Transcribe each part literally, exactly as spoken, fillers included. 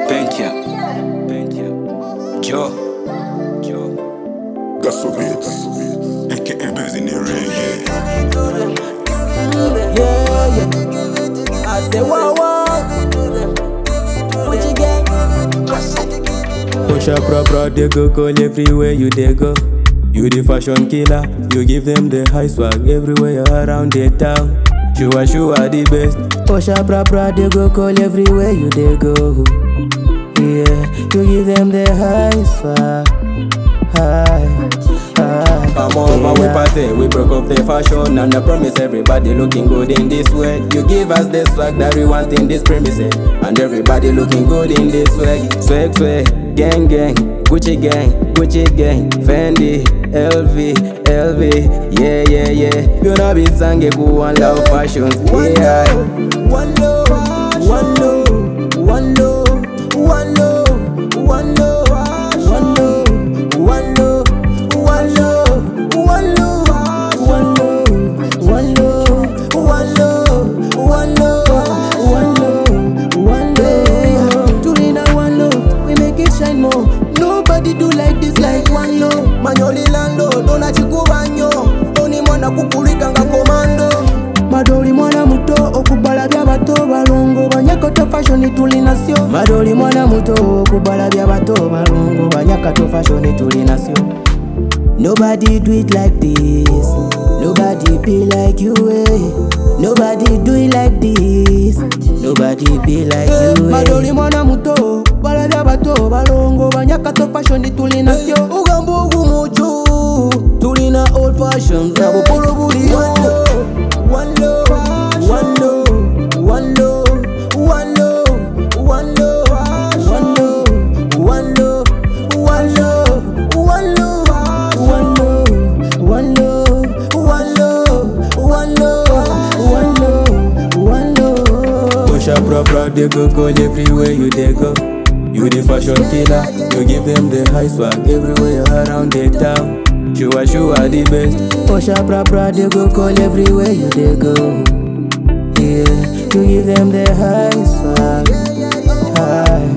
Pentia, Pentia, Joe, Joe, Gasso Beats, aka Busy in the Reggae. Yeah, yeah. I say, wow, wow. What you get? Push up, pro, pro, they go call everywhere you they go. You the fashion killer, you give them the high swag everywhere around the town. Shua, shua the best. Push up, pro, pro, they go call everywhere you they go. Yeah, you give them the high swag, high, high. Come over, we party, we broke up the fashion, and I promise everybody looking good in this way. You give us the swag that we want in this premises, and everybody looking good in this swag. Swag, swag, gang, gang, Gucci gang, Gucci gang, Fendi, L V, L V, yeah, yeah, yeah. You know we sang a cool one love fashions, yeah. One love, one love, one love, one love, one love, one love, one love, one love, one love, one love, one love, one love, one love, one love, one love. Tulina one love, we make it shine more. Nobody do like this like one love. Manyoli lando, dona chikubanyo. Doni mwana kukulika nga komando. Madoli mwana muto, okubala bya bato balongo. Banyakato fashion tulinasyo. Madoli mwana muto, okubala bya bato balongo. Banyakato fashion tulinasyo. Nobody do it like this. Nobody be like you, eh. Nobody do it like this. Nobody be like you, eh. Madoli mwana muto, bala bya bato balongo. Banyakato fashion tulinasyo. Ugambo gumuju, tulina old fashions. Nabo polo buli yo. One love, one love, one love, one love, one love, one love, one love, one love, one love, one love, one love, one love, one love, one love, one love. Push up, pro, pro, they go call everywhere you they go. You the fashion killer, you give them the high swag everywhere around the town. Shua, shua the best. Push up, pro, pro, they go call everywhere you they go. Yeah, you give them the high swag, high,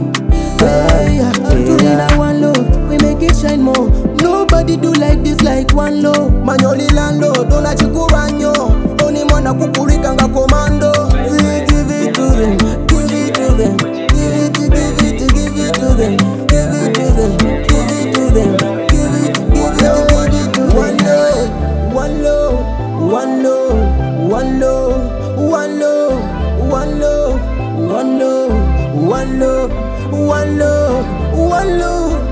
high. Tulina one love, we make it shine more. Nobody do like this like one love. Manyoli lando, dona chikubanyo. Doni mwana kukulika nga komando. We give it to them, give it to them, give it to, give it to, give it to them, give it to them, give it to them, give it, give it to, give it to them. One love, one love, one love, one love, one love, one love, one love, one love, one love, one love.